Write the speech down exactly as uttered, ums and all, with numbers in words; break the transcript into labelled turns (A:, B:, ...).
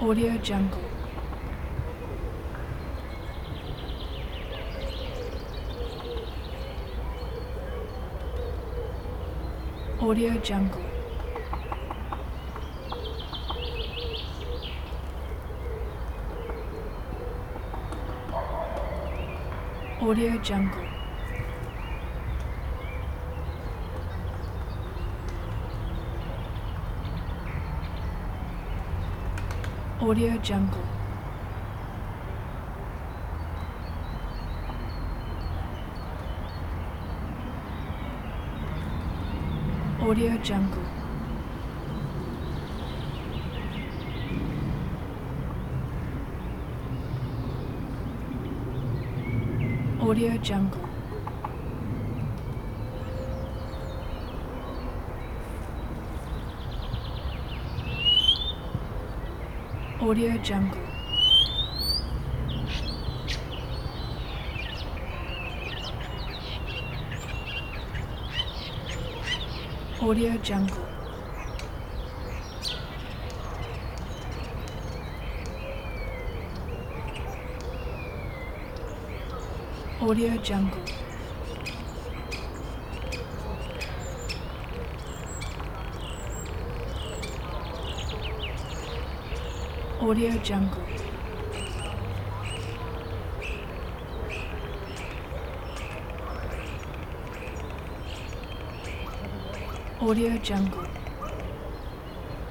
A: Audio Jungle. Audio Jungle. Audio Jungle. Audio Jungle. Audio Jungle. Audio Jungle. Audio Jungle. Audio Jungle. Audio Jungle. Audio Jungle. Audio Jungle.